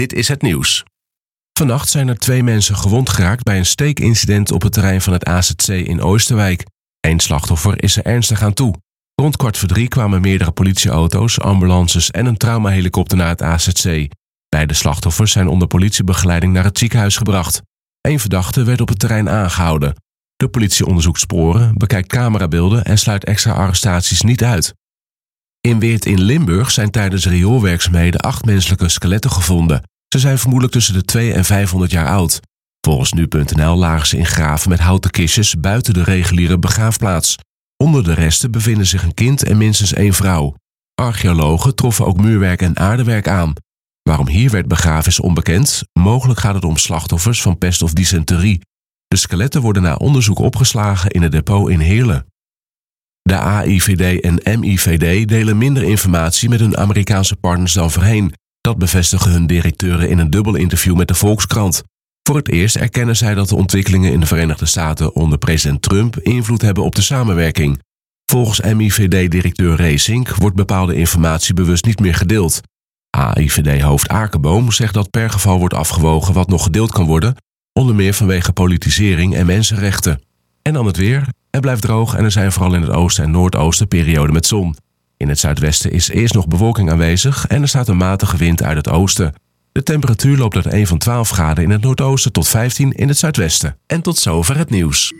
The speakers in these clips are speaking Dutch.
Dit is het nieuws. Vannacht zijn er 2 mensen gewond geraakt bij een steekincident op het terrein van het AZC in Oosterwijk. 1 slachtoffer is er ernstig aan toe. Rond 2:15 kwamen meerdere politieauto's, ambulances en een traumahelikopter naar het AZC. Beide slachtoffers zijn onder politiebegeleiding naar het ziekenhuis gebracht. 1 verdachte werd op het terrein aangehouden. De politie onderzoekt sporen, bekijkt camerabeelden en sluit extra arrestaties niet uit. In Weert in Limburg zijn tijdens rioolwerkzaamheden 8 menselijke skeletten gevonden. Ze zijn vermoedelijk tussen de 200 en 500 jaar oud. Volgens nu.nl lagen ze in graven met houten kistjes buiten de reguliere begraafplaats. Onder de resten bevinden zich een kind en minstens 1 vrouw. Archeologen troffen ook muurwerk en aardewerk aan. Waarom hier werd begraven is onbekend. Mogelijk gaat het om slachtoffers van pest of dysenterie. De skeletten worden na onderzoek opgeslagen in het depot in Heerlen. De AIVD en MIVD delen minder informatie met hun Amerikaanse partners dan voorheen. Dat bevestigen hun directeuren in een dubbel interview met de Volkskrant. Voor het eerst erkennen zij dat de ontwikkelingen in de Verenigde Staten onder president Trump invloed hebben op de samenwerking. Volgens MIVD-directeur Reesink wordt bepaalde informatie bewust niet meer gedeeld. AIVD-hoofd Akerboom zegt dat per geval wordt afgewogen wat nog gedeeld kan worden, onder meer vanwege politisering en mensenrechten. En dan het weer. Het blijft droog en er zijn vooral in het oosten en noordoosten perioden met zon. In het zuidwesten is eerst nog bewolking aanwezig en er staat een matige wind uit het oosten. De temperatuur loopt uit 1 van 12 graden in het noordoosten tot 15 in het zuidwesten. En tot zover het nieuws.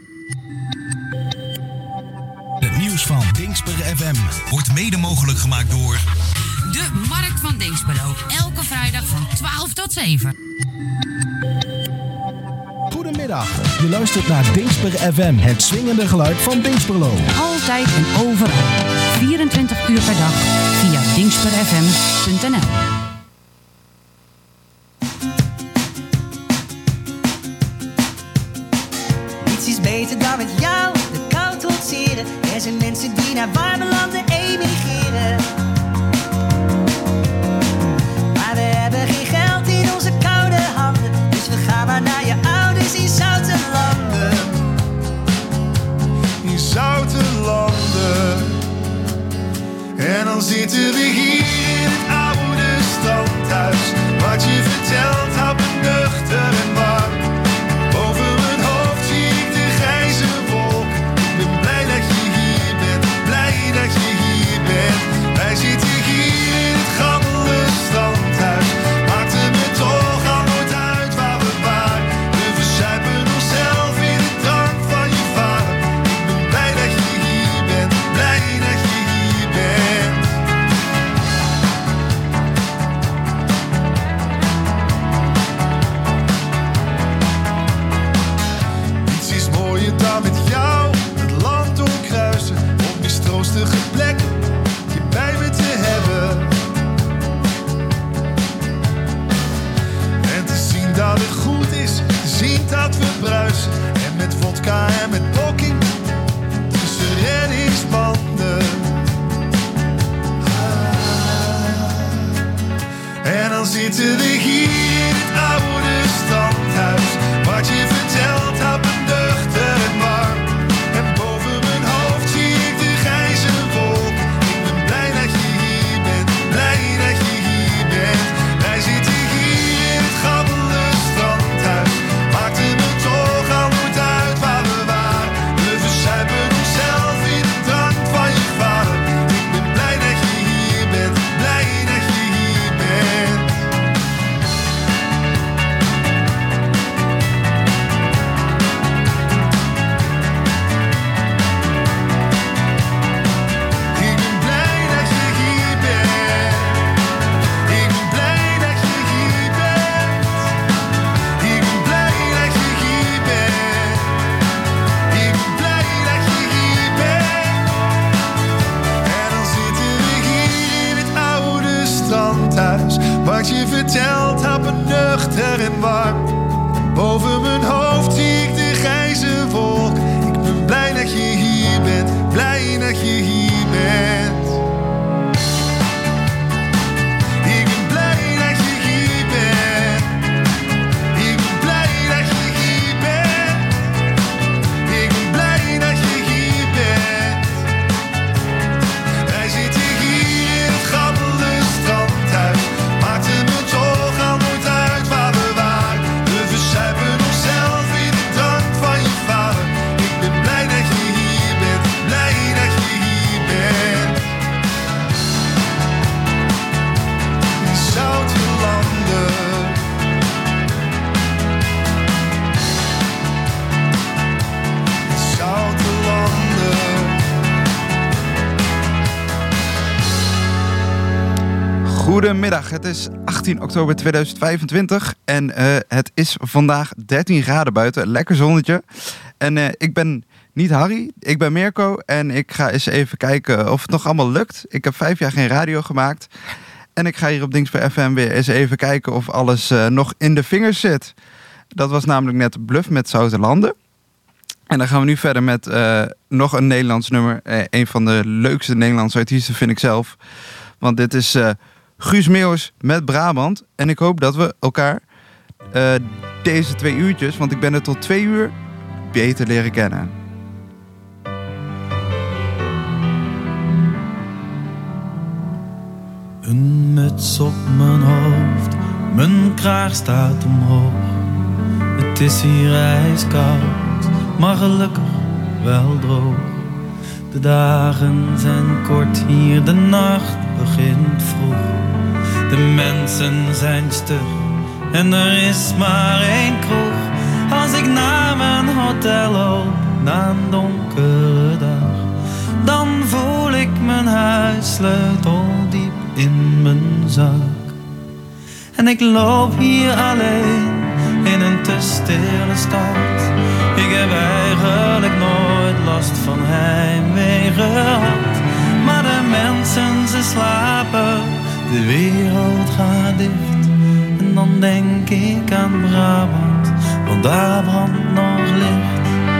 Het nieuws van Dingsper FM wordt mede mogelijk gemaakt door de Markt van Dinxperlo. Elke vrijdag van 12 tot 7. Goedemiddag, je luistert naar Dingsper FM, het swingende geluid van Dinxperlo. Altijd en overal, 24 uur per dag, via dingsperfm.nl. Niets is beter dan met jou de kou trotseren. Er zijn mensen die naar warme landen emigreren. Maar we hebben geen geld in onze koude handen, dus we gaan maar naar je ouders in zoute landen. In zoute landen. En dan zitten we hier in het oude standhuis. Wat je vertelt houdt me nuchter en warm. Boven mijn hoofd zie ik de grijze wolk. Ik ben blij dat je hier bent, blij dat je hier bent. Wij zitten hier in het gammele standhuis. Maakt het me toch al nooit uit waar we waren. We verzuipen onszelf in de drank van je vader. Ik ben blij dat je hier bent, blij dat je hier bent. Niets is mooier dan met jou het land doorkruisen. Op mistroostige plekken je bij me te hebben. En te zien dat het goed is, te zien dat we bruisen. En met vodka en met blokking tussen reddingsbanden. En dan zitten we hier in het oude standhuis. Wat je vertelt houdt me nuchter en warm. En boven mijn hoofd zie ik de grijze wolk. Ik ben blij dat je hier bent, blij dat je hier bent. Wij zitten hier in het gammele standhuis. Maakt het me toch al nooit uit waar we waren. We verzuipen onszelf in de drank van je vader. Ik ben blij dat je hier bent, blij dat je hier bent. Ik ben blij dat je hier bent. Ik ben blij dat je hier bent. Ik ben blij dat je hier bent. Ik ben blij dat je hier bent. En dan zitten we hier in het oude standhuis. Wat je vertelt houdt me nuchter en warm. Boven mijn hoofd zie ik de grijze wolk. Ik ben blij dat je hier bent, blij dat je hier bent. Ik ben blij dat je hier bent. Ik ben blij dat je hier bent. Ik ben blij dat je hier bent. Wij zitten hier in het gammele standhuis. Maakt het me toch al nooit uit Goedemiddag, het is 18 oktober 2025 en het is vandaag 13 graden buiten, lekker zonnetje. En ik ben niet Harry, ik ben Mirko en ik ga eens even kijken of het nog allemaal lukt. Ik heb 5 jaar geen radio gemaakt en ik ga hier op Dingsper FM weer eens even kijken of alles nog in de vingers zit. Dat was namelijk net Bluff met Zoutelanden. En dan gaan we nu verder met nog een Nederlands nummer. Een van de leukste Nederlandse artiesten vind ik zelf. Want dit is Guus Meeuwis met Brabant. En ik hoop dat we elkaar deze 2 uurtjes, want ik ben er tot 2 uur, beter leren kennen. Een muts op mijn hoofd, mijn kraag staat omhoog. Het is hier ijskoud, maar gelukkig wel droog. De dagen zijn kort hier, de nacht begint vroeg. De mensen zijn stug en er is maar 1 kroeg. Als ik naar mijn hotel loop, na een donkere dag, dan voel ik mijn huissleutel diep in mijn zak. En ik loop hier alleen in een te stille stad. Ik heb eigenlijk nooit last van heimwee gehad. Maar de mensen, ze slapen, de wereld gaat dicht. En dan denk ik aan Brabant, want daar brandt nog licht.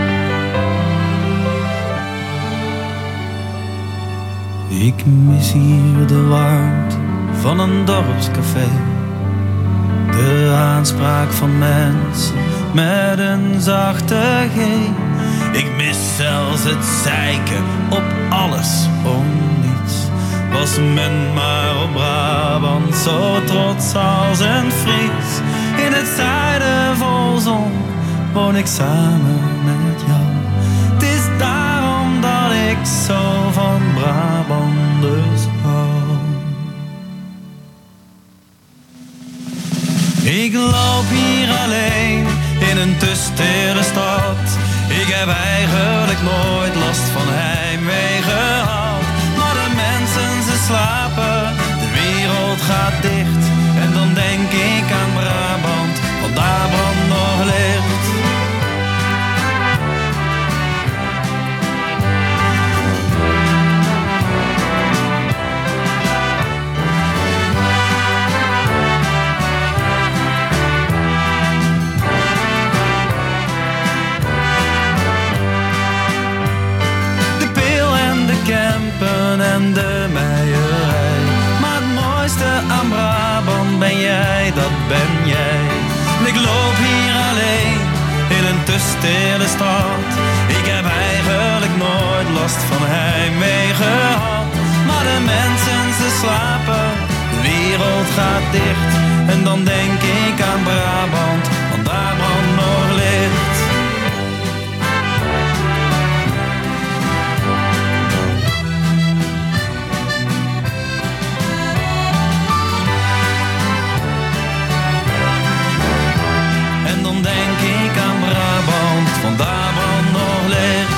Ik mis hier de warmte van een dorpscafé. De aanspraak van mensen met een zachte G. Ik mis zelfs het zeiken op alles om niets. Was men maar op Brabant zo trots als een Fries. In het zuiden vol zon woon ik samen met jou. Het is daarom dat ik zo van Brabanders hou. Ik loop hier alleen in een te stille stad. Ik heb eigenlijk nooit last van heimwee gehad. Maar de mensen, ze slapen, de wereld gaat dicht. En dan denk ik aan Brabant, want daar brandt nog licht. Kempen en de meierij. Maar het mooiste aan Brabant ben jij, dat ben jij. Ik loop hier alleen in een te stille stad. Ik heb eigenlijk nooit last van heimwee gehad. Maar de mensen, ze slapen, de wereld gaat dicht. En dan denk ik aan Brabant, want daar brandt nog licht. Denk ik aan Brabant, want daar brandt nog licht.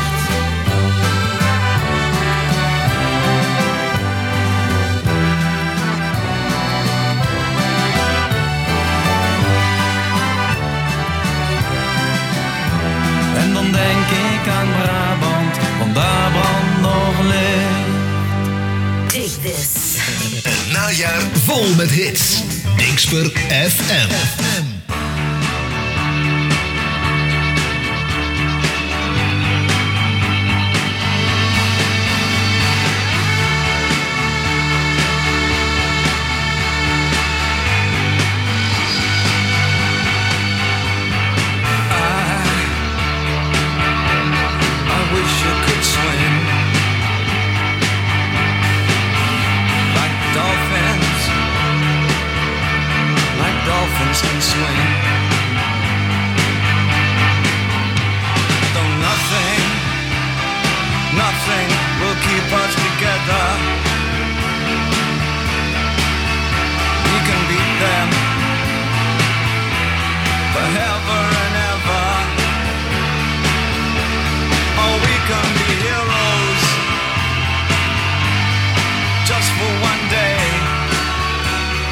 En dan denk ik aan Brabant, want daar brandt nog licht. Take this. Een najaar vol met hits. Dingsper FM. Dolphins can swing. Though nothing will keep us together. We can beat them forever and ever. Oh, we can be heroes just for one day.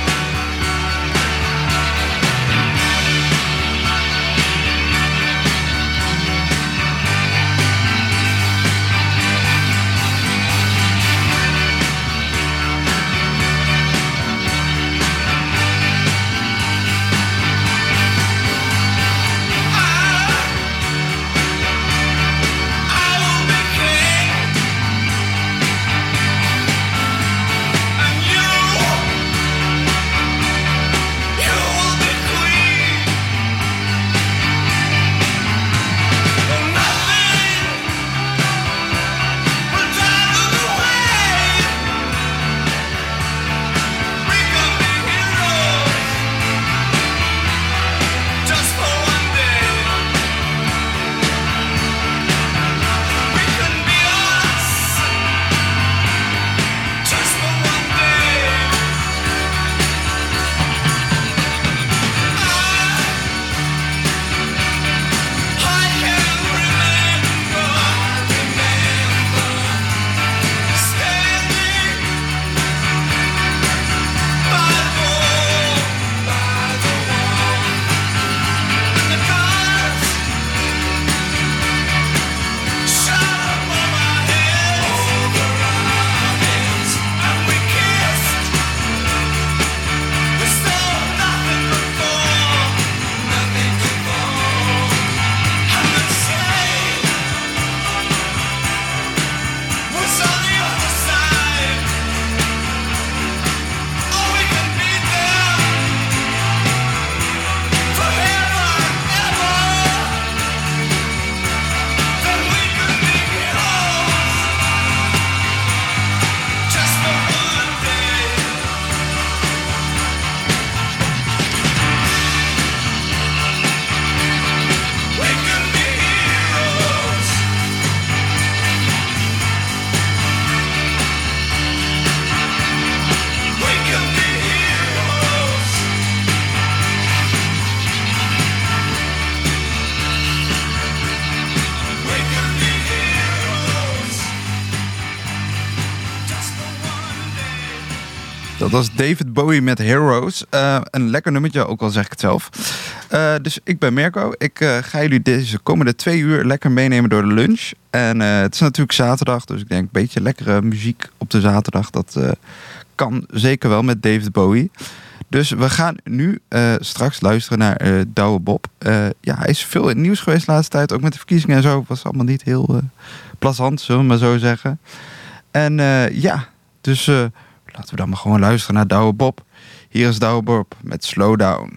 Dat was David Bowie met Heroes. Een lekker nummertje, ook al zeg ik het zelf. Dus ik ben Mirko. Ik ga jullie deze komende 2 uur lekker meenemen door de lunch. En het is natuurlijk zaterdag, dus ik denk een beetje lekkere muziek op de zaterdag. Dat kan zeker wel met David Bowie. Dus we gaan nu straks luisteren naar Douwe Bob. Ja, hij is veel in het nieuws geweest de laatste tijd. Ook met de verkiezingen en zo. Was allemaal niet heel plezant, zullen we maar zo zeggen. En ja, dus laten we dan maar gewoon luisteren naar Douwe Bob. Hier is Douwe Bob met Slow Down.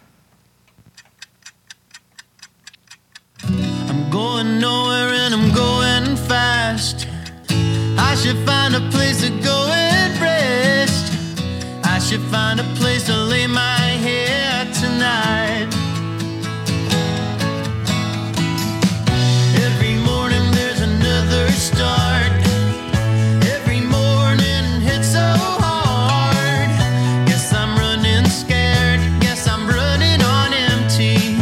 I'm going nowhere and I'm going fast. I should find a place to go and rest. I should find a place to lay my head tonight. Every morning there's another start. Every morning hits so hard. Guess I'm running scared. Guess I'm running on empty.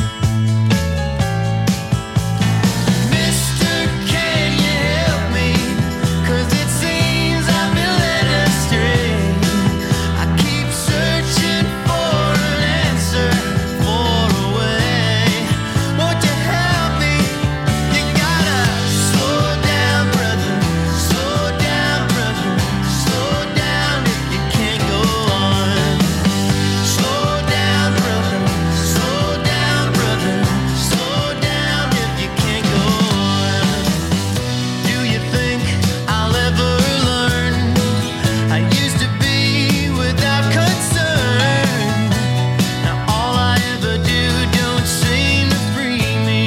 Mister, can you help me? 'Cause it seems I've been led astray. I keep searching for an answer, for a way. Won't you help me? You gotta slow down, brother. Slow down, brother. Slow down if you can't go on. Slow down, brother. Slow down, brother. Slow down if you can't go on. Do you think I'll ever learn? I used to be without concern. Now all I ever do don't seem to free me.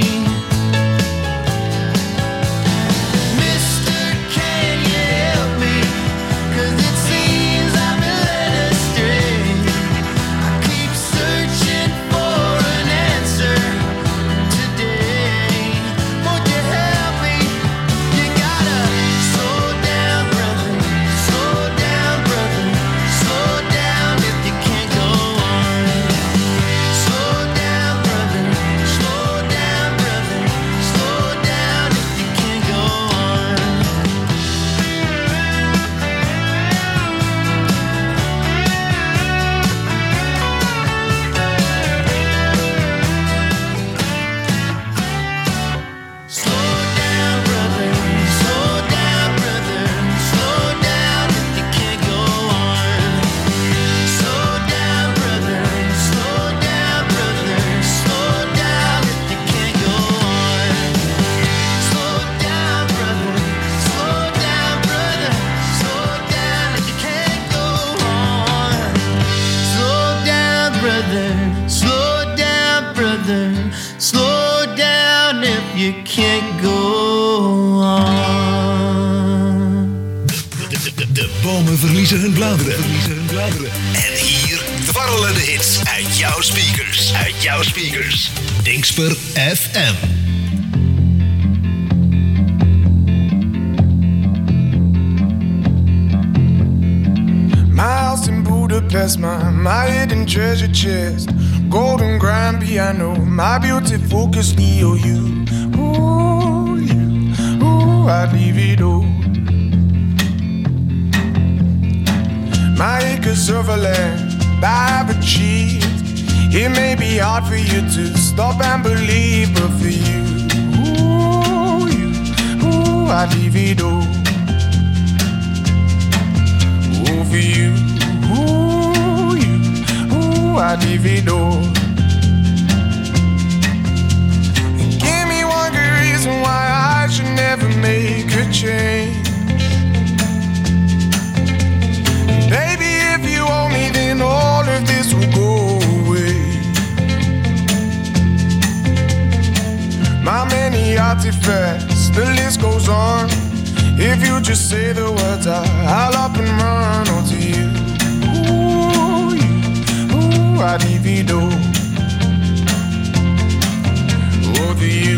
Mister, can you help me? 'Cause it seems I've been led astray. I keep searching for an answer today. Won't you help me? You gotta slow down, brother. Slow down, brother. Slow down if you can't go on. Slow down, brother. Slow down, brother. Slow down if you can't go on. Slow down, brother. Slow down, brother. Slow down if you can't go on. Slow down, brother. Slow down, brother. Slow down if you can't go on. Slow down, brother. Slow down, brother. Slow down if you can't go on. Slow down, brother. Slow down, brother. Slow down if you can't go on. De bomen verliezen hun bladeren. En hier dwarrelen de hits uit jouw speakers. Dingsper FM. My house in Budapest, my hidden treasure chest, golden grand piano, my beauty focus EOU. Ooh, I'd leave it all. My acres of land I've achieved. It may be hard for you to stop and believe, but for you, I'd leave it all. For you, I'd leave it all. Give me one good reason why I should never make a change. Baby, if you owe me, then all of this will go away. My many artifacts, the list goes on. If you just say the words, I'll up and run onto you. I'd leave it all. Over you.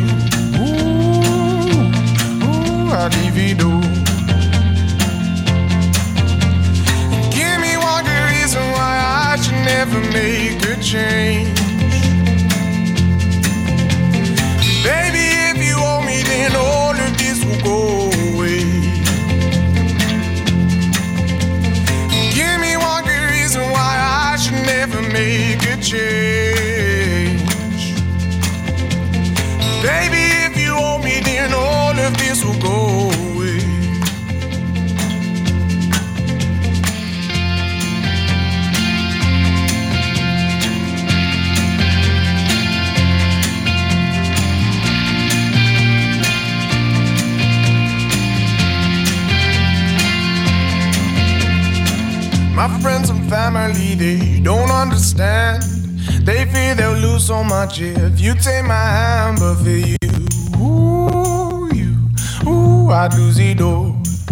I'd leave it all. Give me one good reason why I should never make a change. Baby, if you owe me, then all of this will go away. Give me one good family, they don't understand. They fear they'll lose so much if you take my hand, but for you, I'd lose it all.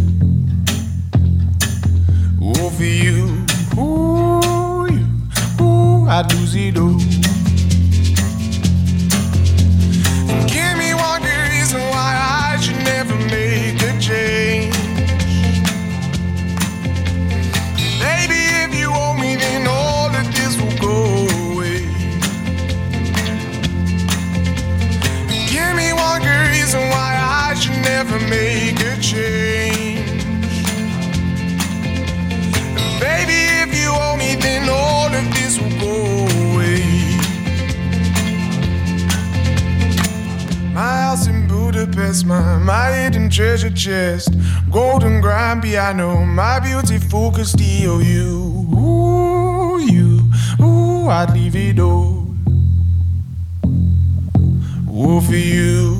Oh, for you, I'd lose it all. Give me one good reason why I should never make a change. Baby, if you owe me, then all of this will go away. Give me one good reason why I should never make a change. Baby, if you owe me, then all of this will go away. My house in Budapest, my hidden treasure chest, golden grand piano, my beautiful Castillo. I'd leave it all. Oh, for you,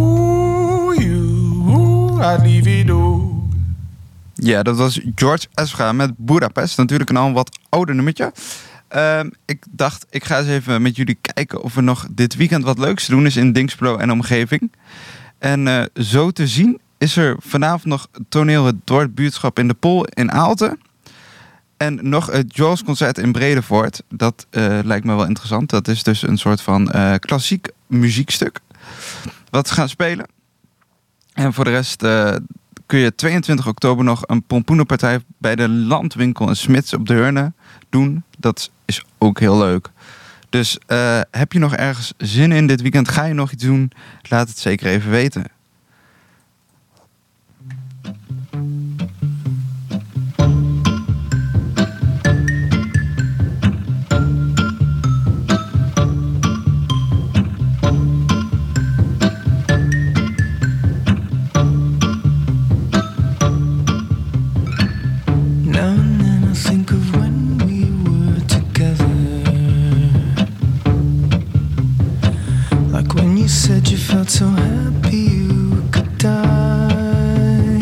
I'd leave it all. Ja, dat was George Ezra met Budapest. Natuurlijk een wat ouder nummertje. Ik dacht, ik ga eens even met jullie kijken of er nog dit weekend wat leuks te doen is in Dinxperlo en omgeving. En zo te zien is er vanavond nog toneel Het Dorpbuurtschap in de Pol in Aalten. En nog het Jaws concert in Bredevoort. Dat lijkt me wel interessant. Dat is dus een soort van klassiek muziekstuk wat ze gaan spelen. En voor de rest kun je 22 oktober nog een pompoenenpartij bij de Landwinkel en Smits op de Heurne doen. Dat is ook heel leuk. Dus heb je nog ergens zin in dit weekend? Ga je nog iets doen? Laat het zeker even weten. You said you felt so happy you could die.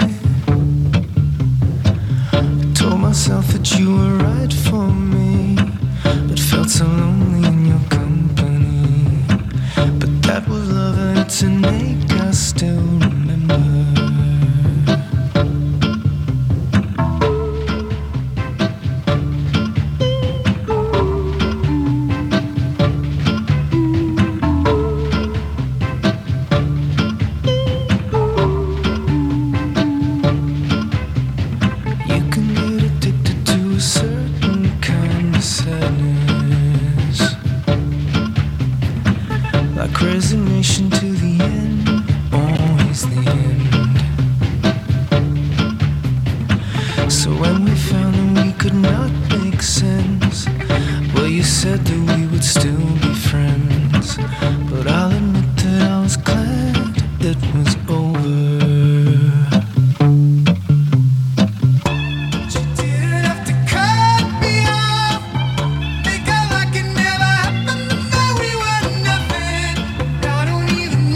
I told myself that you were right for me, but felt so lonely in your company. But that was love and it's an ache I still remember. Resignation to the end, always the end. So when we found that we could not make sense, well, you said that we would still be friends. But I'll admit that I was glad it was over. Even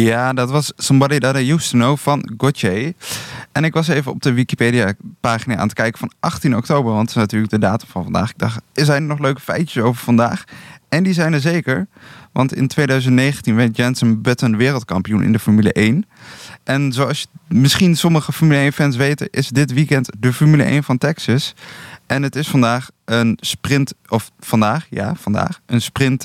Ja, dat was Somebody That I Used To Know van Gotye. En ik was even op de Wikipedia-pagina aan het kijken van 18 oktober. Want dat is natuurlijk de datum van vandaag. Ik dacht, zijn er nog leuke feitjes over vandaag? En die zijn er zeker. Want in 2019 werd Jenson Button wereldkampioen in de Formule 1. En zoals misschien sommige Formule 1-fans weten, is dit weekend de Formule 1 van Texas. En het is vandaag een sprint, een sprint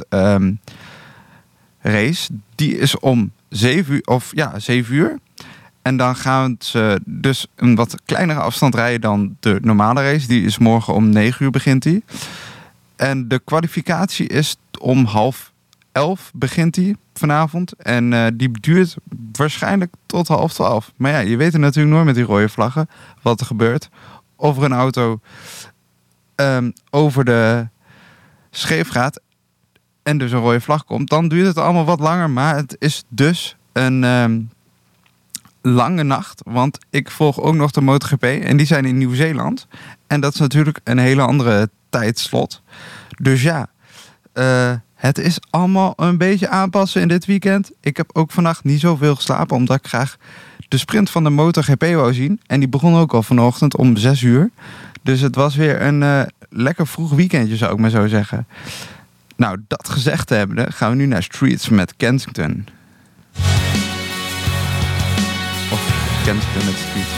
race. Die is om 7 uur. En dan gaan ze dus een wat kleinere afstand rijden dan de normale race. Die is morgen om 9 uur begint die. En de kwalificatie is om 10:30 begint die vanavond. En die duurt waarschijnlijk tot 11:30. Maar ja, je weet er natuurlijk nooit met die rode vlaggen wat er gebeurt. Of er een auto over de scheef gaat en dus een rode vlag komt. Dan duurt het allemaal wat langer. Maar het is dus een lange nacht. Want ik volg ook nog de MotoGP. En die zijn in Nieuw-Zeeland. En dat is natuurlijk een hele andere tijdslot. Dus ja, het is allemaal een beetje aanpassen in dit weekend. Ik heb ook vannacht niet zoveel geslapen, omdat ik graag de sprint van de MotoGP wou zien. En die begon ook al vanochtend om 6 uur. Dus het was weer een lekker vroeg weekendje, zou ik maar zo zeggen. Nou, dat gezegd hebbende, gaan we nu naar Streets met Kensington. Of Kensington met Streets.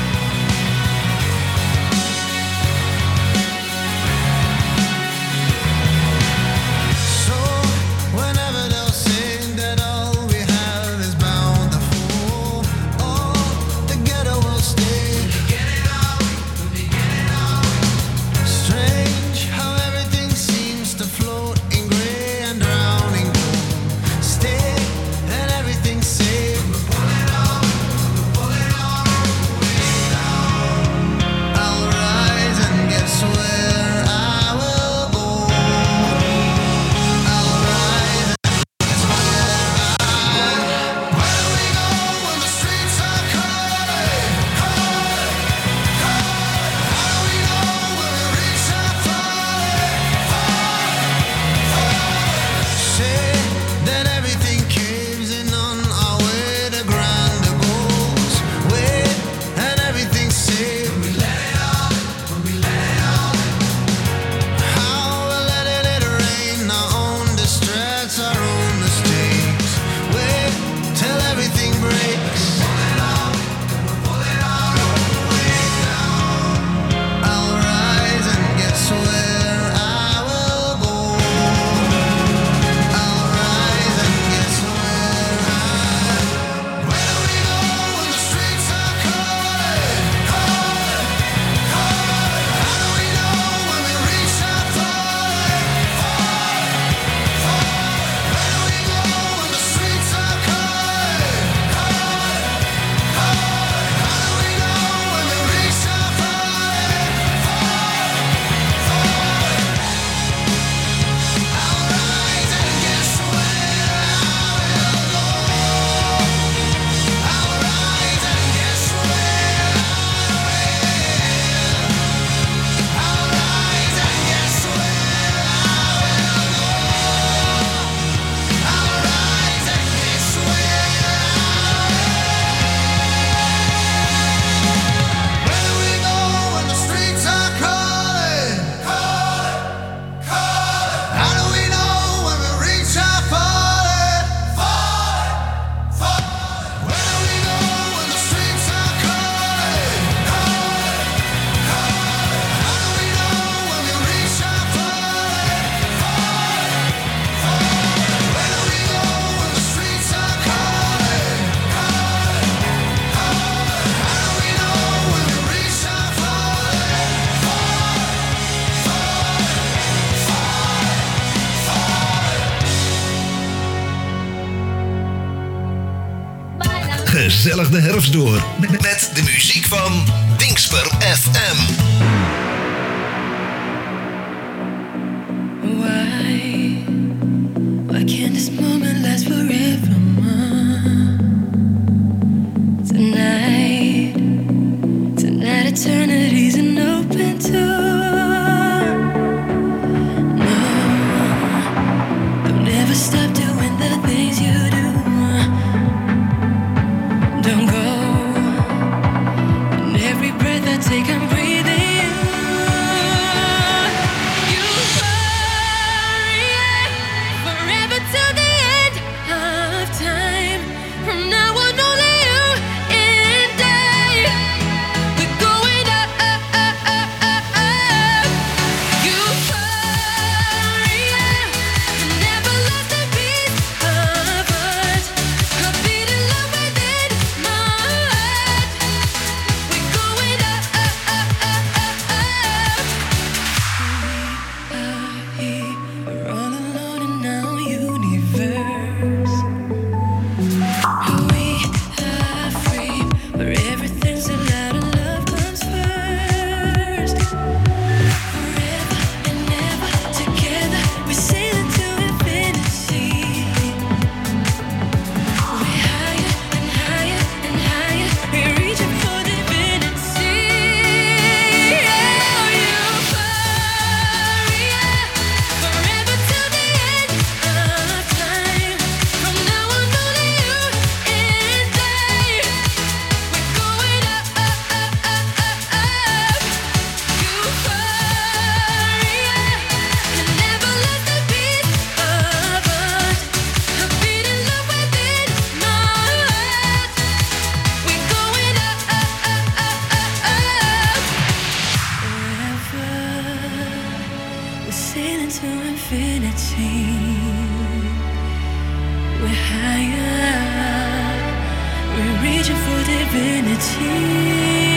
Gezellig de herfst door met de muziek van Dingsper FM. Why can't this moment last forever? Tonight eternity's an open door. No, don't ever stop doing the things you do. sailing to infinity. We're higher, we're reaching for divinity.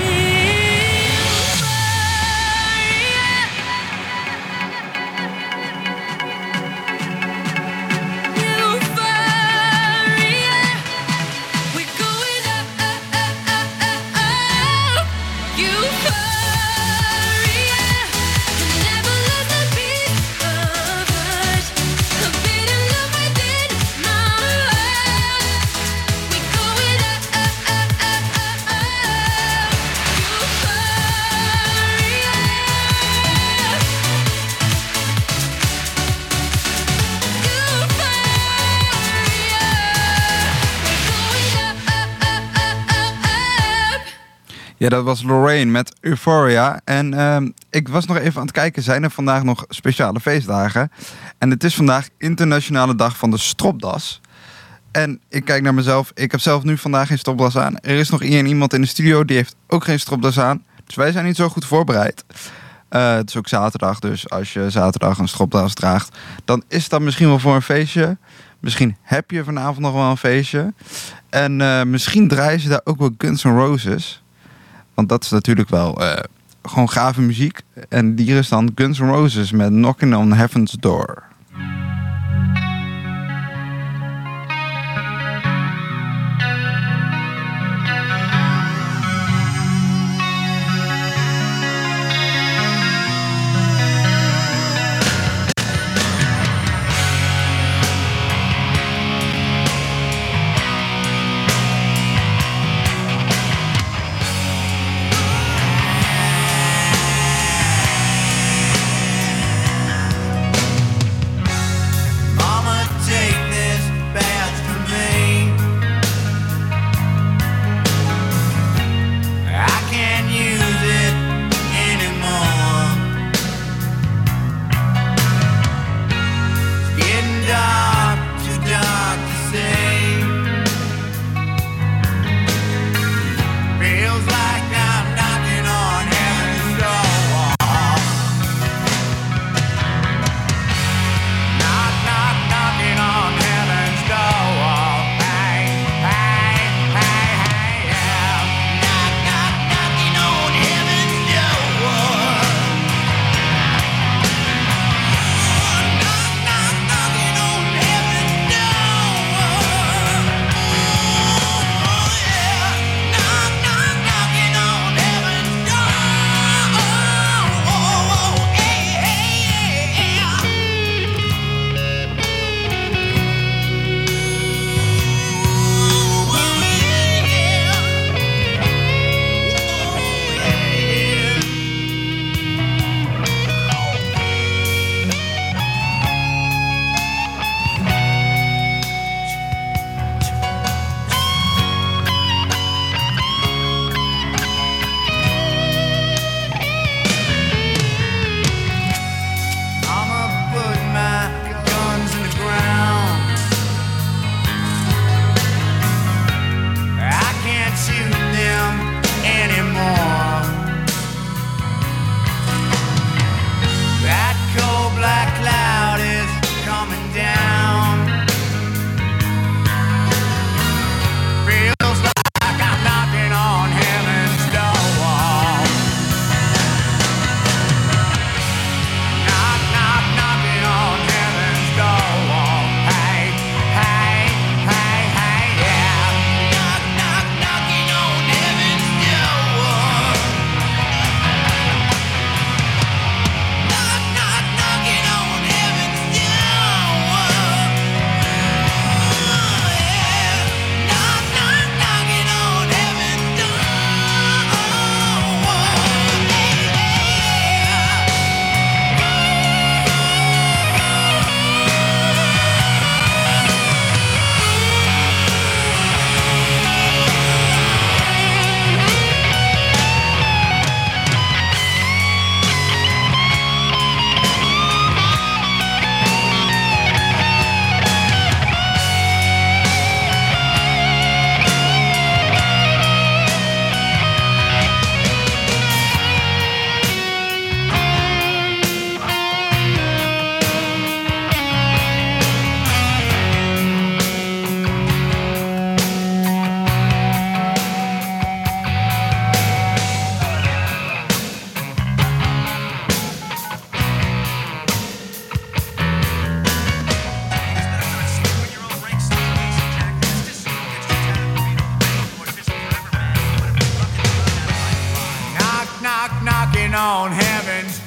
Ja, dat was Lorraine met Euphoria. En ik was nog even aan het kijken, zijn er vandaag nog speciale feestdagen? En het is vandaag Internationale Dag van de Stropdas. En ik kijk naar mezelf, ik heb zelf nu vandaag geen stropdas aan. Er is nog iemand in de studio, die heeft ook geen stropdas aan. Dus wij zijn niet zo goed voorbereid. Het is ook zaterdag, dus als je zaterdag een stropdas draagt, dan is dat misschien wel voor een feestje. Misschien heb je vanavond nog wel een feestje. En misschien draaien ze daar ook wel Guns N' Roses. Want dat is natuurlijk wel gewoon gave muziek. En hier is dan Guns N' Roses met Knocking on Heaven's Door.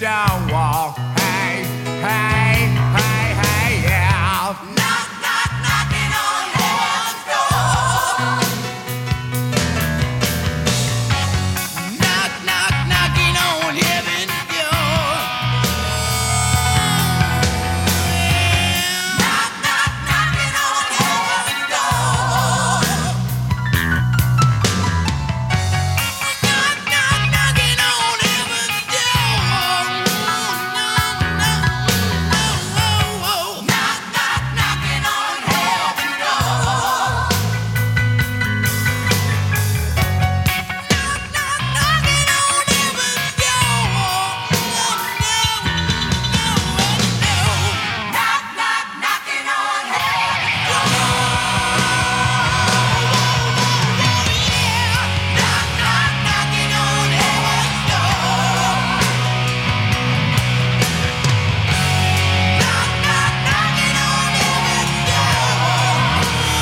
don't walk. Hey, hey, hey, hey, yeah. Knock, knock, knocking on heaven's door. Knock, knock, knocking on heaven's door. Knock, knock, knocking on heaven's door. Knock, knock, knocking on heaven's door. Knock, knock, knocking on heaven's door. Knock, knock, knocking on heaven's door. Knock, knock, knocking on heaven's door. Knock, knock, knocking on heaven's door.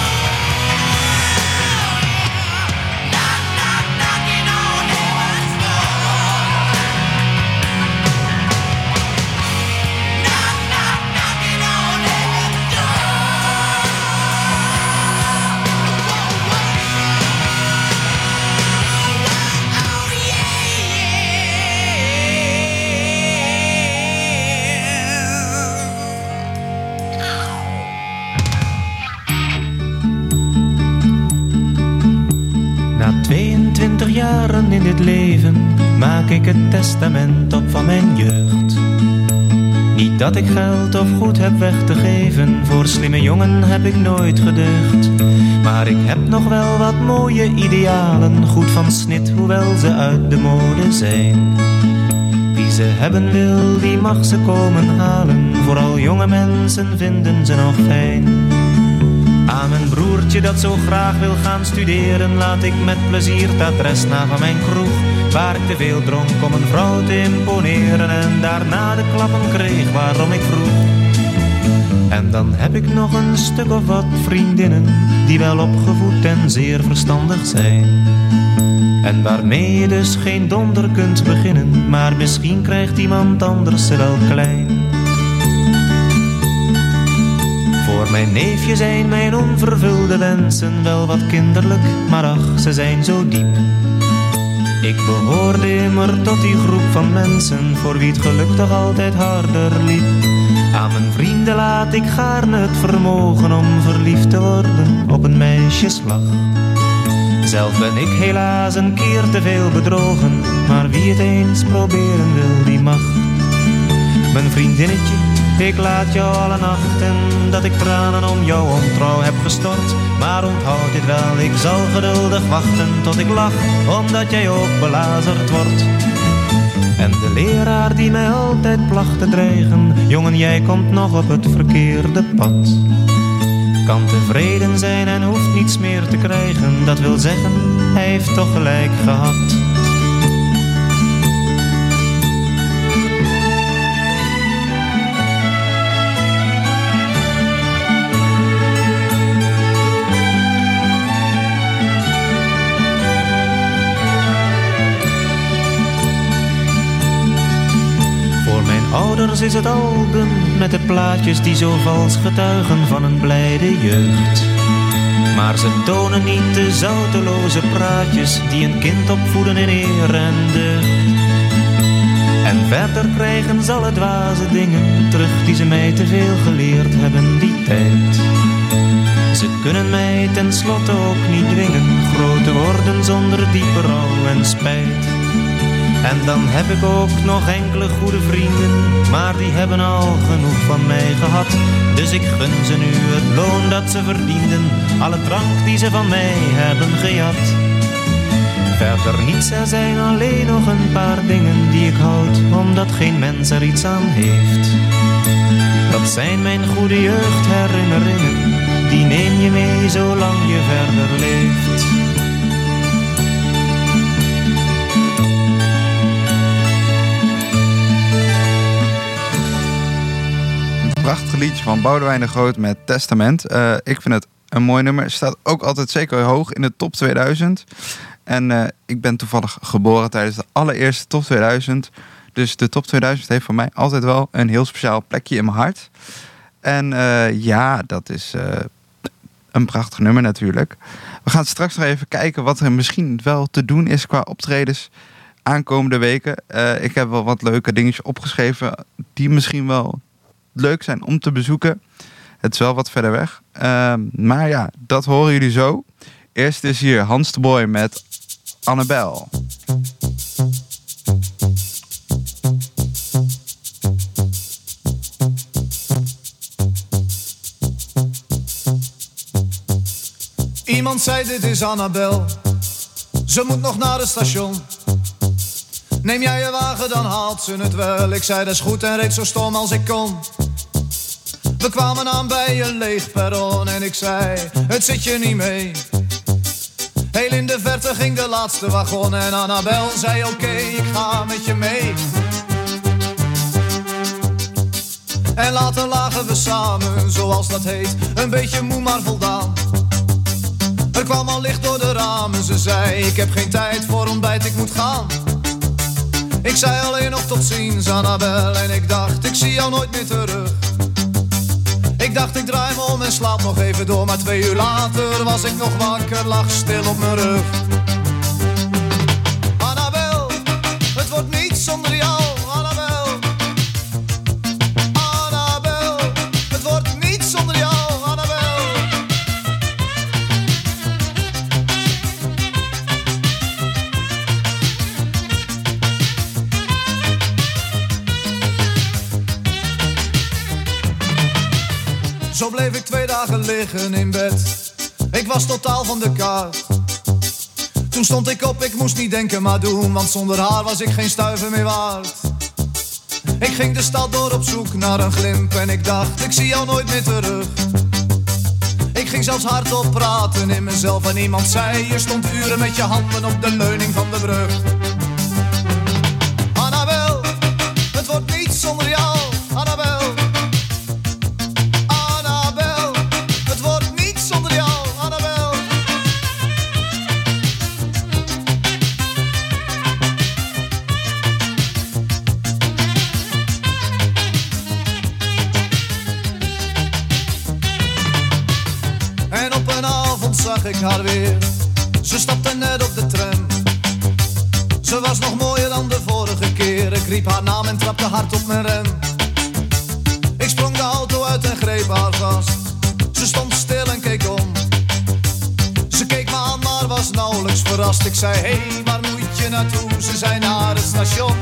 Knock, knock, knocking on heaven's door. Knock, knock, knocking on heaven's Na 22 jaren in dit leven maak ik het testament op van mijn jeugd. Niet dat ik geld of goed heb weg te geven, voor slimme jongen heb ik nooit gedeugd. Maar ik heb nog wel wat mooie idealen, goed van snit hoewel ze uit de mode zijn. Wie ze hebben wil, die mag ze komen halen, vooral jonge mensen vinden ze nog fijn. Aan mijn broertje dat zo graag wil gaan studeren, laat ik met plezier het adres na van mijn kroeg, waar ik te veel dronk om een vrouw te imponeren en daarna de klappen kreeg waarom ik vroeg. En dan heb ik nog een stuk of wat vriendinnen die wel opgevoed en zeer verstandig zijn. En waarmee je dus geen donder kunt beginnen, maar misschien krijgt iemand anders ze wel klein. Voor mijn neefje zijn mijn onvervulde wensen wel wat kinderlijk, maar ach, ze zijn zo diep. Ik behoorde immer tot die groep van mensen voor wie het geluk toch altijd harder liep. Aan mijn vrienden laat ik gaarne het vermogen om verliefd te worden op een meisjeslag. Zelf ben ik helaas een keer te veel bedrogen, maar wie het eens proberen wil, die mag. Mijn vriendinnetje, ik laat jou alle nachten dat ik tranen om jouw ontrouw heb gestort. Maar onthoud dit wel, ik zal geduldig wachten tot ik lach, omdat jij ook belazerd wordt. En de leraar die mij altijd placht te dreigen, jongen, jij komt nog op het verkeerde pad. Kan tevreden zijn en hoeft niets meer te krijgen, dat wil zeggen, hij heeft toch gelijk gehad. Ouders is het album met de plaatjes die zo vals getuigen van een blijde jeugd. Maar ze tonen niet de zouteloze praatjes die een kind opvoeden in eer en deugd. En verder krijgen ze alle dwaze dingen terug die ze mij te veel geleerd hebben die tijd. Ze kunnen mij tenslotte ook niet dwingen groot te worden zonder diepe rouw en spijt. En dan heb ik ook nog enkele goede vrienden, maar die hebben al genoeg van mij gehad. Dus ik gun ze nu het loon dat ze verdienden, alle drank die ze van mij hebben gejat. Verder niets, er zijn alleen nog een paar dingen die ik houd, omdat geen mens er iets aan heeft. Dat zijn mijn goede jeugdherinneringen, die neem je mee zolang je verder leeft. Prachtig liedje van Boudewijn de Groot met Testament. Ik vind het een mooi nummer. Staat ook altijd zeker hoog in de top 2000. En ik ben toevallig geboren tijdens de allereerste top 2000. Dus de top 2000 heeft voor mij altijd wel een heel speciaal plekje in mijn hart. En dat is een prachtig nummer natuurlijk. We gaan straks nog even kijken wat er misschien wel te doen is qua optredens aankomende weken. Ik heb wel wat leuke dingetjes opgeschreven die misschien wel leuk zijn om te bezoeken. Het is wel wat verder weg. Maar ja, dat horen jullie zo. Eerst is hier Hans de Boy met Annabel. Iemand zei dit is Annabel, ze moet nog naar het station. Neem jij je wagen, dan haalt ze het wel. Ik zei dat is goed en reed zo stom als ik kon. We kwamen aan bij een leeg perron en ik zei, het zit je niet mee. Heel in de verte ging de laatste wagon en Annabel zei oké, ik ga met je mee. En later lagen we samen, zoals dat heet, een beetje moe maar voldaan. Er kwam al licht door de ramen, ze zei, ik heb geen tijd voor ontbijt, ik moet gaan. Ik zei alleen nog tot ziens, Annabel, en ik dacht, ik zie jou nooit meer terug. Ik dacht, ik draai me om en slaap nog even door, maar 2 uur later was ik nog wakker, lag stil op mijn rug. Annabel, het wordt niet zonder jou, Annabel. Annabel, het wordt niet zonder jou, Annabel. Zo bleef ik 2 dagen liggen in bed. Ik was totaal van de kaart. Toen stond ik op, ik moest niet denken maar doen, want zonder haar was ik geen stuiver meer waard. Ik ging de stad door op zoek naar een glimp en ik dacht, ik zie jou nooit meer terug. Ik ging zelfs hardop praten in mezelf en iemand zei, je stond uren met je handen op de leuning van de brug. Annabel, het wordt niet zonder jou, Annabel. Zag ik haar weer, ze stapte net op de tram. Ze was nog mooier dan de vorige keer. Ik riep haar naam en trapte hard op mijn rem. Ik sprong de auto uit en greep haar vast. Ze stond stil en keek om. Ze keek me aan maar was nauwelijks verrast. Ik zei, hey, waar moet je naartoe? Ze zei, naar het station.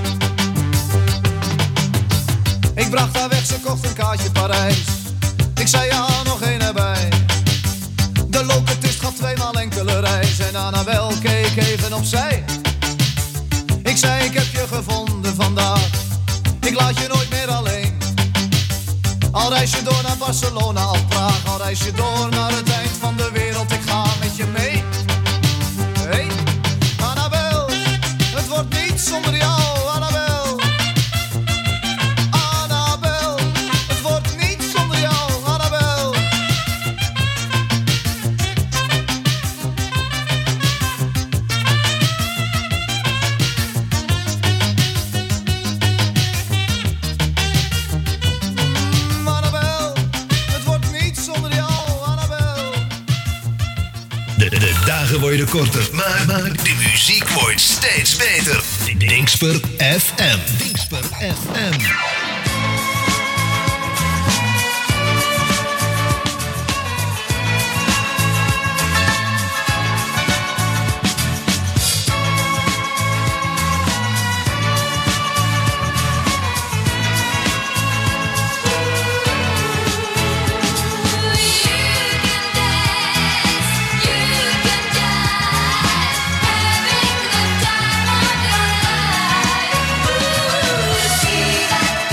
Ik bracht haar weg, ze kocht een kaartje Parijs. Ik zei, ja, nog één erbij. De locatist gaf 2 maal enkele reis en Annabel keek even opzij. Ik zei, ik heb je gevonden vandaag, ik laat je nooit meer alleen. Al reis je door naar Barcelona of Praag, al reis je door naar het eind van de wereld, ik ga met je mee. Hey, Annabel, het wordt niet zonder jou, Annabel. Annabel, het wordt niet zonder jou, Annabel. De dagen worden korter, maar de muziek wordt steeds beter. Dingsper FM. Dingsper FM. See that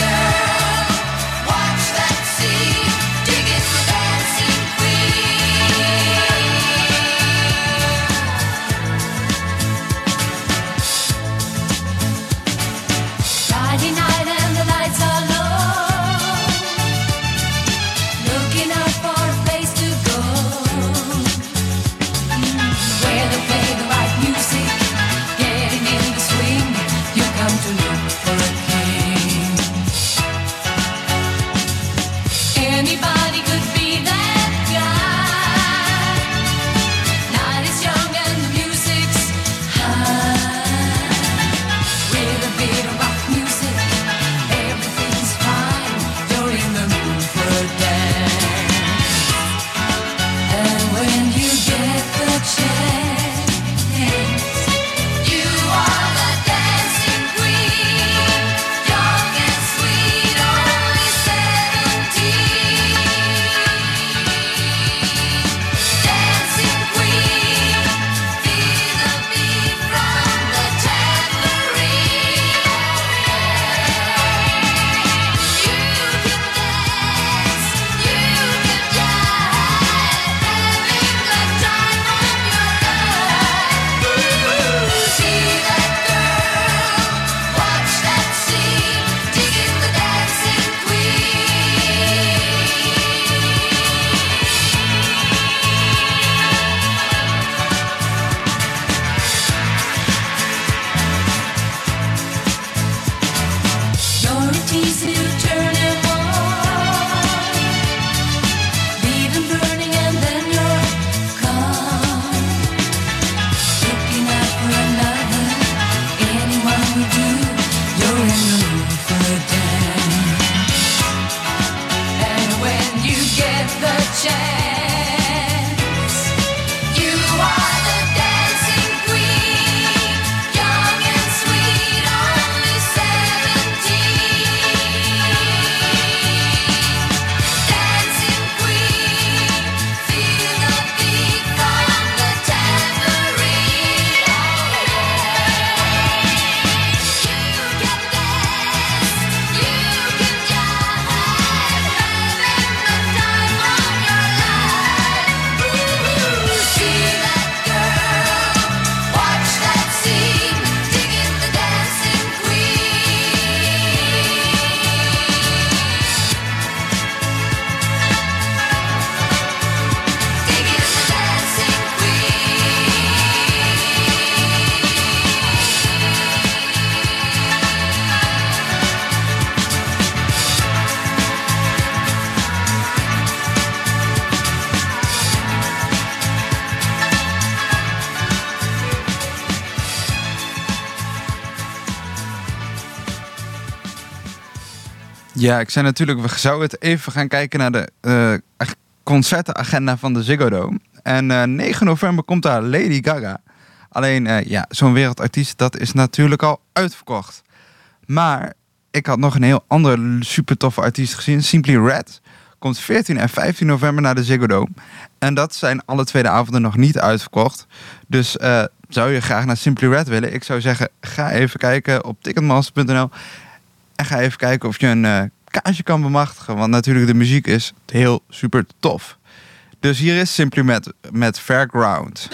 Ja, ik zei natuurlijk, we zouden het even gaan kijken naar de concertenagenda van de Ziggo Dome. En 9 november komt daar Lady Gaga. Alleen, zo'n wereldartiest, dat is natuurlijk al uitverkocht. Maar ik had nog een heel andere super toffe artiest gezien. Simply Red komt 14 en 15 november naar de Ziggo Dome. En dat zijn alle tweede avonden nog niet uitverkocht. Dus zou je graag naar Simply Red willen? Ik zou zeggen, ga even kijken op ticketmaster.nl. En ga even kijken of je een kaartje kan bemachtigen. Want natuurlijk, de muziek is heel super tof. Dus hier is Simply met Fairground.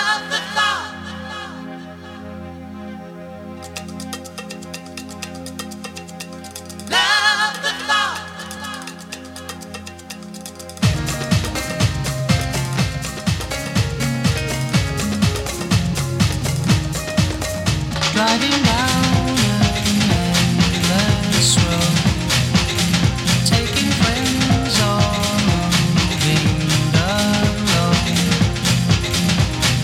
Driving down an endless road, taking friends or moving alone.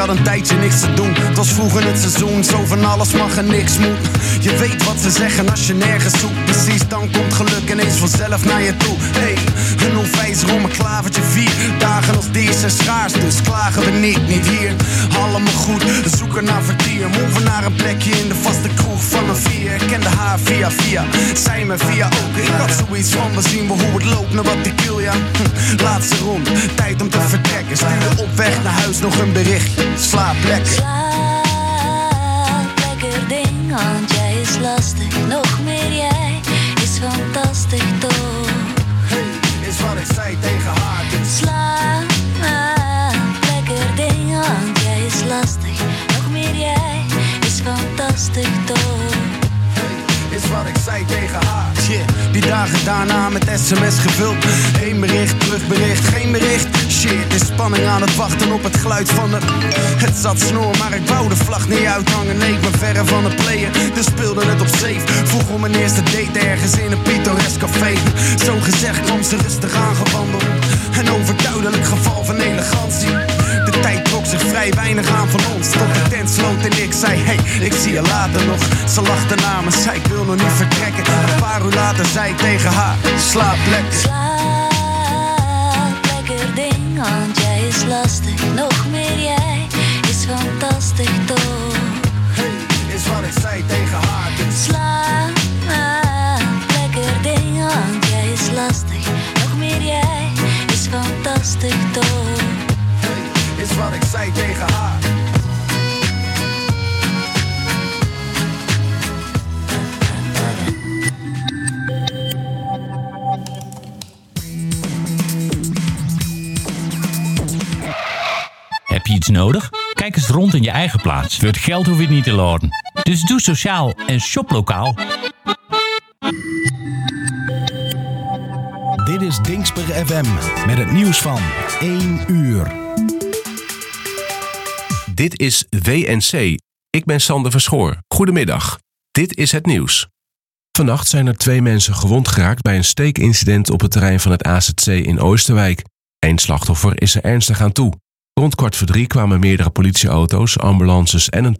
had een tijdje niks te doen. Het was vroeger het seizoen, zo van alles mag en niks moet. Je weet wat ze zeggen als je nergens zoekt. Precies, dan komt geluk ineens vanzelf naar je toe. Hey, een onwijs rom, een klavertje 4 dagen als deze zijn schaars, dus klagen we niet hier. Allemaal goed, zoeken naar vertier. Move naar een plekje in de vaste kroeg van een 4. Ik kende haar via, zij me via ook. Ik had zoiets van, we zien we hoe het loopt, naar wat ik wil, ja. Laatste rond, tijd om te vertrekken. Stuurde op weg naar huis nog een berichtje. Slaap lekker. Slaap lekker ding, want jij is lastig. Nog meer jij is fantastisch toch. Hey, is wat ik zei tegen haar. Slaap lekker ding, want jij is lastig. Nog meer jij is fantastisch toch. Is wat ik zei tegen haar. Yeah, die dagen daarna met sms gevuld. Eén bericht, terugbericht, geen bericht. Shit, is spanning aan het wachten op het geluid van de... Het zat snor, maar ik wou de vlag niet uithangen. Nee, ik ben verre van het playen, dus speelde het op safe. Vroeg om mijn eerste date ergens in een pittoresk café. Zo gezegd kwam ze rustig aangewandeld. Een overduidelijk geval van elegantie. De tijd trok zich vrij weinig aan van ons. Tot de tent sloot en ik zei, hey, ik zie je later nog. Ze lachte na me, zei ik wil nog niet vertrekken. Een paar uur later zei ik tegen haar, slaap lekker. Slaap lekker ding, want jij is lastig. Nog meer jij is fantastisch toch. Hey, is wat ik zei tegen haar. Slaap lekker ding, want jij is lastig. Nog meer jij is fantastisch toch. Hey, is wat ik zei tegen haar. Heb je iets nodig? Kijk eens rond in je eigen plaats. Voor het geld hoef je het niet te laden. Dus doe sociaal en shop lokaal. Dit is Dingsper FM met het nieuws van 1 uur. Dit is WNC. Ik ben Sander Verschoor. Goedemiddag. Dit is het nieuws. Vannacht zijn er 2 mensen gewond geraakt bij een steekincident op het terrein van het AZC in Oosterwijk. 1 slachtoffer is er ernstig aan toe. Rond 2:15 kwamen meerdere politieauto's, ambulances en een